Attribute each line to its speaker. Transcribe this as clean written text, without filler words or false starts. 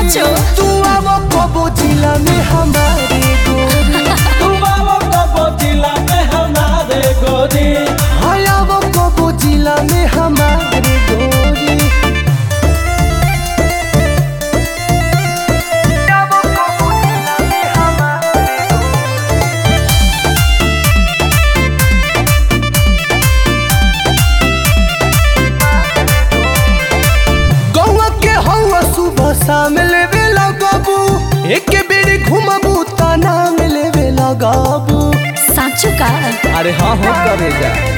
Speaker 1: साचो
Speaker 2: तू आवो कबो जिला में हमारे गोरी,
Speaker 3: तू आवो कबो जिला में हमारे गोरी,
Speaker 2: हाँ आवो कबो जिला में हमारे गोरी। आवो कबो जिला में हमारे गौवा के हवा सुबह शाम लेवे लगबू, एक बेरी घुमबू ता नाम लेवे लगबू।
Speaker 1: साचो का
Speaker 2: अरे हाँ हो करे जा